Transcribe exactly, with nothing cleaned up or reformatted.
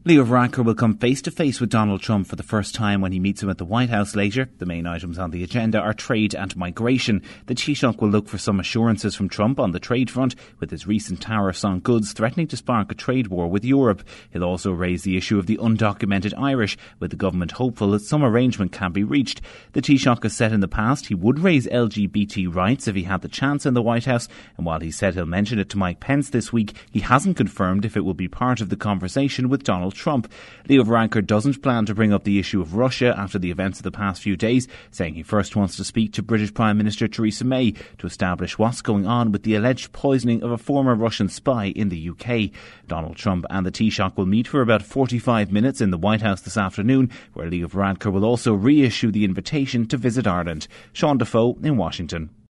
Leo Varadkar will come face-to-face with Donald Trump for the first time when he meets him at the White House later. The main items on the agenda are trade and migration. The Taoiseach will look for some assurances from Trump on the trade front, with his recent tariffs on goods threatening to spark a trade war with Europe. He'll also raise the issue of the undocumented Irish, with the government hopeful that some arrangement can be reached. The Taoiseach has said in the past he would raise L G B T rights if he had the chance in the White House, and while he said he'll mention it to Mike Pence this week, he hasn't confirmed if it will be part of the conversation with Donald Trump. Leo Varadkar doesn't plan to bring up the issue of Russia after the events of the past few days, saying he first wants to speak to British Prime Minister Theresa May to establish what's going on with the alleged poisoning of a former Russian spy in the U K. Donald Trump and the Taoiseach will meet for about forty-five minutes in the White House this afternoon, where Leo Varadkar will also reissue the invitation to visit Ireland. Sean Defoe in Washington.